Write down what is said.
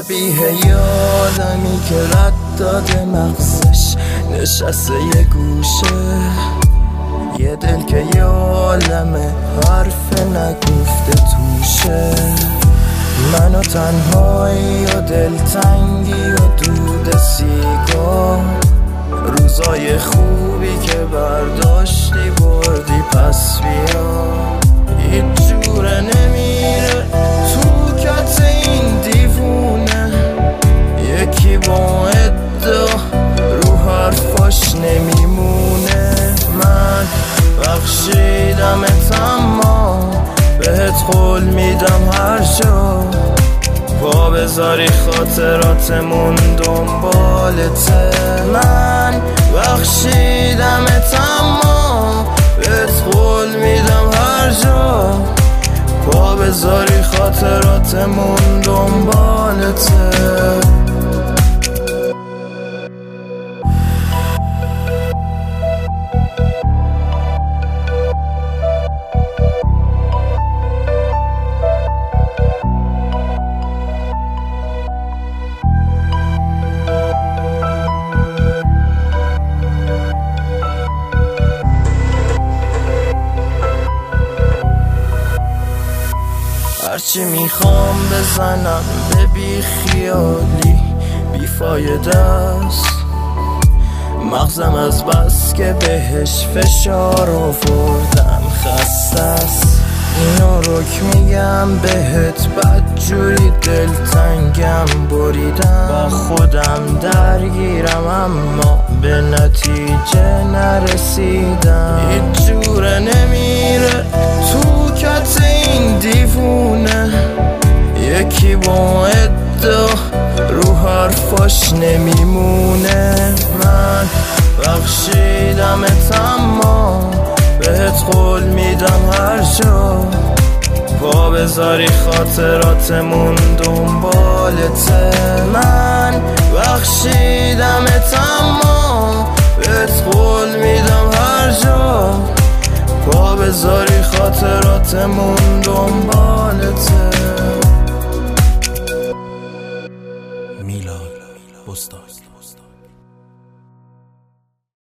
شبیه یادمی که رد داده مغزش نشسته یه گوشه، یه دل که یه عالمه حرف نگفته توشه. من و تنهایی و دلتنگی و دود سیگار، روزای خوبی که برداشتی بردی پس بیا. هیچ جوره نمیره تو کت این دیوونه، یکی با ادعا رو حرفاش نمیمونه. من بخشیدمت اما بهت قول میدم هر جا پا بذاری خاطراتمون دنبالته. من بخشیدمت اما بهت قول میدم هر جا پا بذاری خاطراتمون دنبالته. هرچی میخوام بزنم به بی خیالی بیفایده است، مغزم از بس که بهش فشار آوردم خسته است. اینو رک میگم بهت بدجوری دلتنگم بریدم، با خودم درگیرم اما به نتیجه نرسیدم. هیچ جوره نمیره تو کت این دیوونه، یکی با ادعا رو حرفاش نمیمونه. من بخشیدمت اما بهت قول میدم هر جا پا بذاری خاطراتمون دنبالته. من بخشیدمت اما بهت قول میدم هر جا پا بذاری خاطراتمون دنبالته.